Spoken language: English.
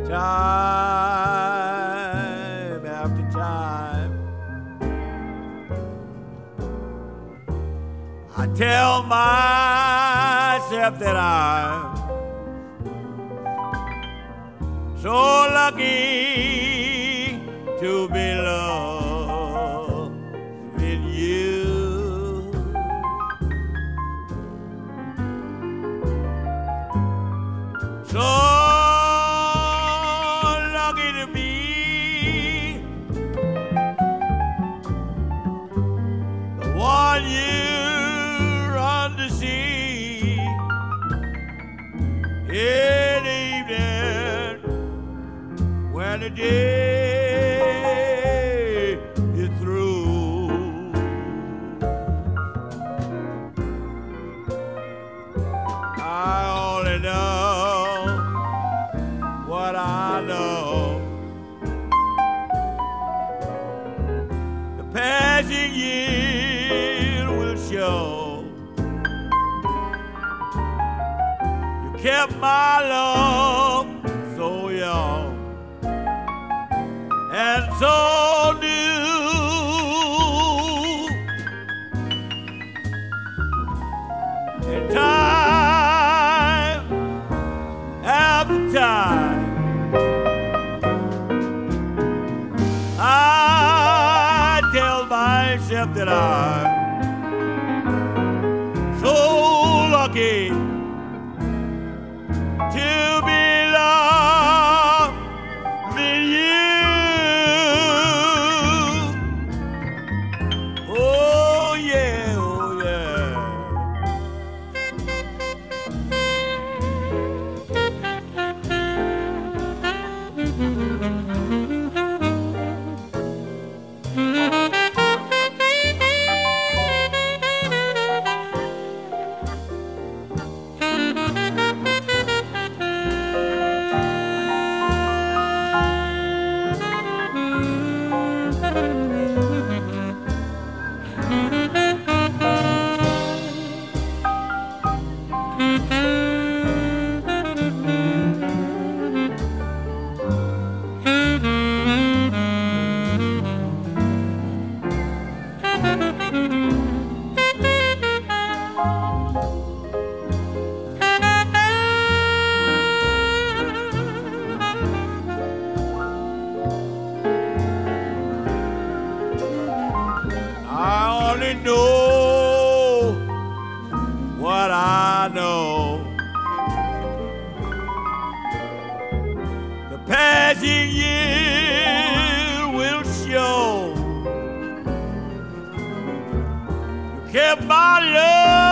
time after time. I tell myself that I'm so lucky to be loved with you. So lucky to be the one you run to see in the evening when the day is through. I only know what I know. The passing year will show. You kept my love so young and so new. In time after time, I tell myself that I'm so lucky to be loved with you. Oh yeah, oh yeah. I only know what I know. The passing year will show. You kept my love